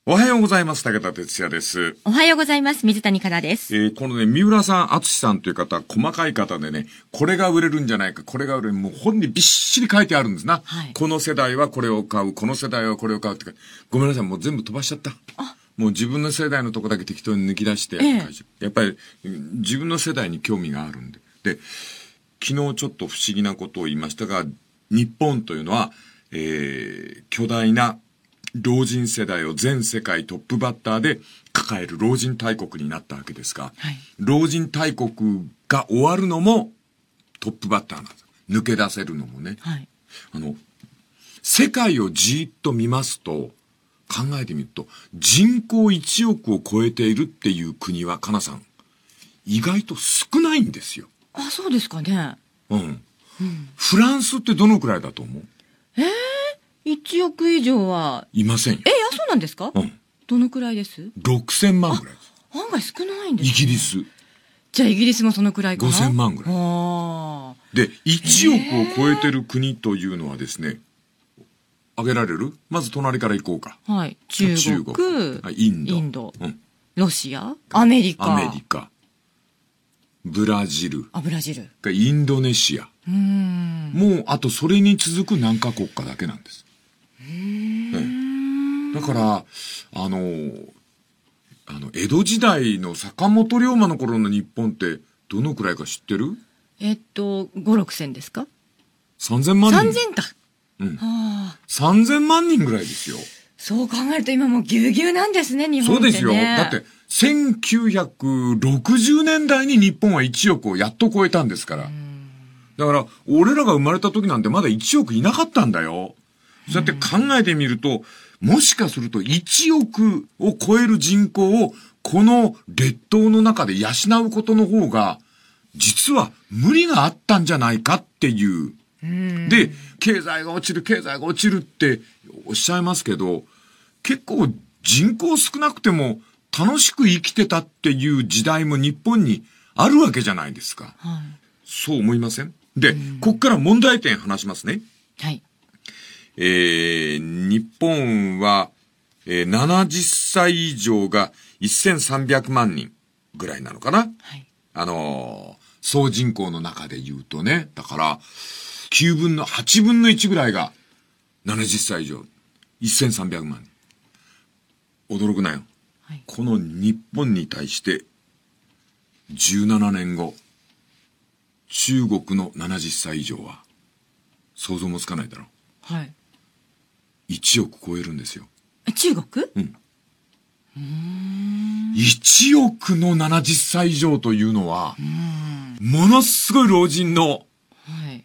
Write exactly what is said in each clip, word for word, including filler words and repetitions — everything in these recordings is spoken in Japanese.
おはようございます。武田哲也です。 おはようございます。水谷香奈です。 えー、このね、三浦さん、敦さんという方、細かい方でね、これが売れるんじゃないか、これが売れる、もう本にびっしり書いてあるんですな。はい、この世代はこれを買う、この世代はこれを買うってか、ごめんなさい、もう全部飛ばしちゃった。あもう自分の世代のとこだけ適当に抜き出して、ええ、やっぱり自分の世代に興味があるんで。で、昨日ちょっと不思議なことを言いましたが、日本というのは、えー、巨大な老人世代を全世界トップバッターで抱える老人大国になったわけですが、はい、老人大国が終わるのもトップバッターなんです。抜け出せるのもね。はい、あの、世界をじーっと見ますと、考えてみると、人口いちおくを超えているっていう国は、かなさん、意外と少ないんですよ。 あ、そうですかね。 うん。うん、フランスってどのくらいだと思う？ えーいちおく以上はいませんよ。 え、あ、そうなんですか？うん。どのくらいです？ ろくせんまんぐらいです。 案外少ないんですね。 イギリス。 じゃあイギリスもそのくらいかな？ ごせんまんぐらい。あで、いちおくを超えてる国というのはですね、挙げられる？まず隣から行こうか。 はい。中国、中国インド、 インド、うん、ロシア、アメリカ。 アメリカ。ブラジル。 あ、ブラジル。 インドネシア。うーんもう、あとそれに続く何カ国かだけなんです。ね、だから、あの、あの、江戸時代の坂本龍馬の頃の日本ってどのくらいか知ってる？ えっと、ご、ろくせんですか？ さんぜんまん人。 さんぜんか。 うん。はあ、さんぜんまん人ぐらいですよ。 そう考えると今もうぎゅうぎゅうなんですね、日本ってね。 そうですよ。だって、せんきゅうひゃくろくじゅうねんだいに日本はいちおくをやっと超えたんですから。だから、俺らが生まれた時なんてまだいちおくいなかったんだよ。そうやって考えてみると、もしかするといちおくを超える人口をこの列島の中で養うことの方が、実は無理があったんじゃないかっていう。で、経済が落ちる、経済が落ちるっておっしゃいますけど、結構人口少なくても楽しく生きてたっていう時代も日本にあるわけじゃないですか。はい、そう思いません？で、こっから問題点話しますね。はい。えー、日本は、えー、ななじゅっさい以上がせんさんびゃくまんにんぐらいなのかな、はい、あのー、総人口の中で言うとね。だから、きゅうぶんの、はちぶんのいちぐらいがななじゅっさい以上。せんさんびゃくまんにん。驚くなよ。はい、この日本に対して、じゅうななねんご、中国のななじゅっさい以上は、想像もつかないだろう。はい。いちおく超えるんですよ。 中国？うん。 うーんいちおくのななじゅっさい以上というのは、うんものすごい老人の、はい、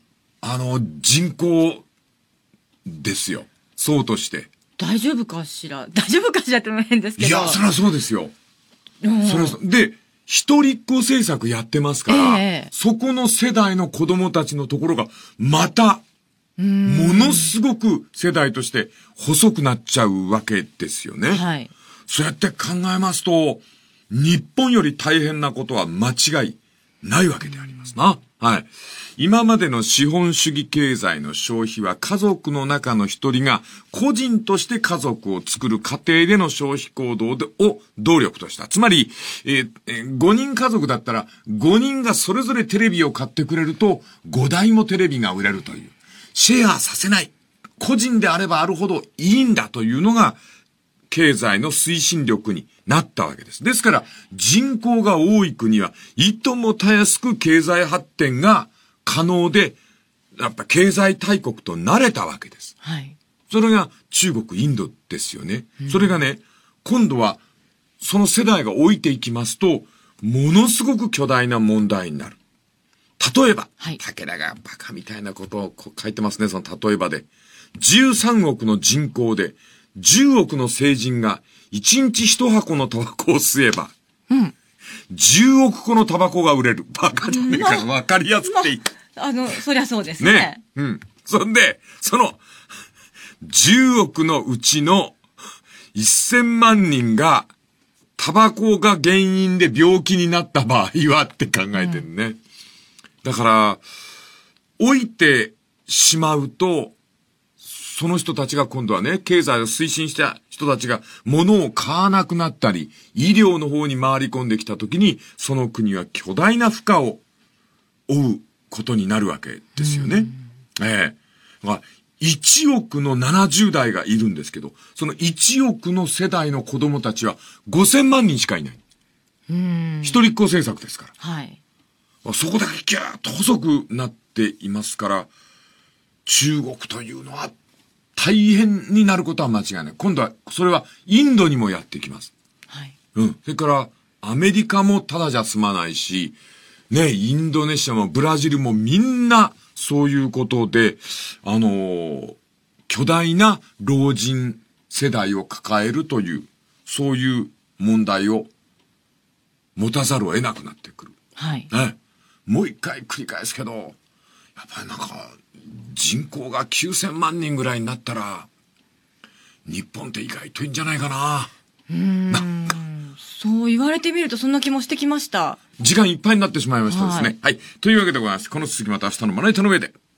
あの、人口ですよ。そうとして。 大丈夫かしら大丈夫かしらっても変ですけど。 いや、そりゃそうですよ。それはで、一人っ子政策やってますから、えー、そこの世代の子供たちのところが、また、ものすごく世代として細くなっちゃうわけですよね。はい。そうやって考えますと、日本より大変なことは間違いないわけでありますな。はい。今までの資本主義経済の消費は家族の中の一人が個人として家族を作る過程での消費行動でを動力とした。つまり、えー、ごにん家族だったらごにんがそれぞれテレビを買ってくれるとごだいもテレビが売れるという。シェアさせない。個人であればあるほどいいんだというのが経済の推進力になったわけです。ですから人口が多い国はいともたやすく経済発展が可能で、やっぱ経済大国となれたわけです。はい。それが中国、インドですよね。うん、それがね、今度はその世代が老いていきますと、ものすごく巨大な問題になる。例えば、はい、武田がバカみたいなことを書いてますね、その例えばで。じゅうさんおくの人口で、じゅうおくの成人がいちにちいちはこのタバコを吸えば、うん、じゅうおくこのタバコが売れる。バカじゃねえから分かりやすくていい。まあ、あの、そりゃそうですね。 ね。うん。そんで、その、じゅうおくのうちのせんまんにんが、タバコが原因で病気になった場合はって考えてるね。うんだから、老いてしまうと、 その人たちが今度はね、経済を推進した人たちが物を買わなくなったり、医療の方に回り込んできた時に、その国は巨大な負荷を負うことになるわけですよね。ええ。まあ、いちおくのななじゅう代がいるんですけど、そのいちおくの世代の子供たちはごせんまんにんしかいない。 うん。 一人っ子政策ですから。 はい。 そこだけギューッと細くなっていますから、中国というのは大変になることは間違いない。今度は、それはインドにもやってきます。 はい。 うん。それから、アメリカもただじゃ済まないし、ね、インドネシアもブラジルもみんなそういうことで、あのー、巨大な老人世代を抱えるという、そういう問題を持たざるを得なくなってくる。 はい。 ね。もう一回繰り返すけど、やっぱりなんか、人口がきゅうせんまんにんぐらいになったら、日本って意外といいんじゃないかな。 うーん。そう言われてみるとそんな気もしてきました。 時間いっぱいになってしまいましたですね。 はい。 はい。というわけでございます。この続きまた明日のまな板の上で。